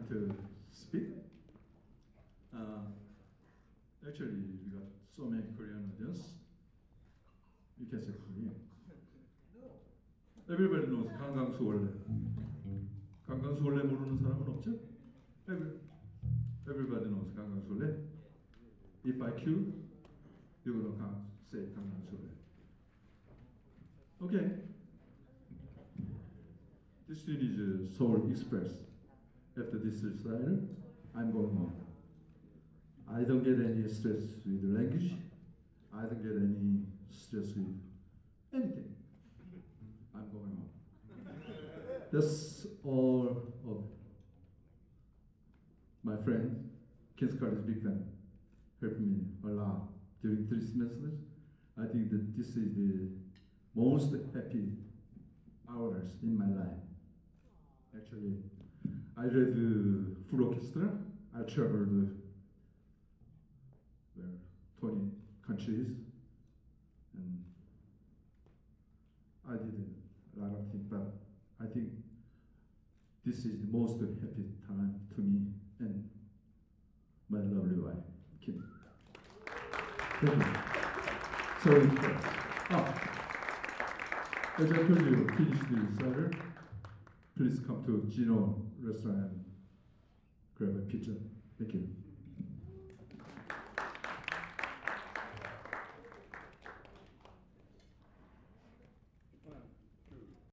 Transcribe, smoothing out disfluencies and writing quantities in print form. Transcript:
like to speak. Actually, we got so many Korean audience. You can say Korean. Everybody knows 강강수월래. 강강수월래 모르는 사람은 없죠? Everybody knows 강강수월래. If I kill, you're gonna say 강강수월래. Okay. This tune is Seoul Express. After this recital, I'm going home. I don't get any stress with the language. I don't get any stress with anything. I'm going home. That's all of my friend, Kids College Big Fan, helped me a lot during 3 semesters. I think that this is the most happy hours in my life. Actually, I read full orchestra. I traveled 20 countries, and I did a lot of things, but I think this is the most happy time to me and my lovely wife, Kim. Thank you. So, as I told you, finish the recital. Please come to Gino restaurant and grab a pizza. Thank you.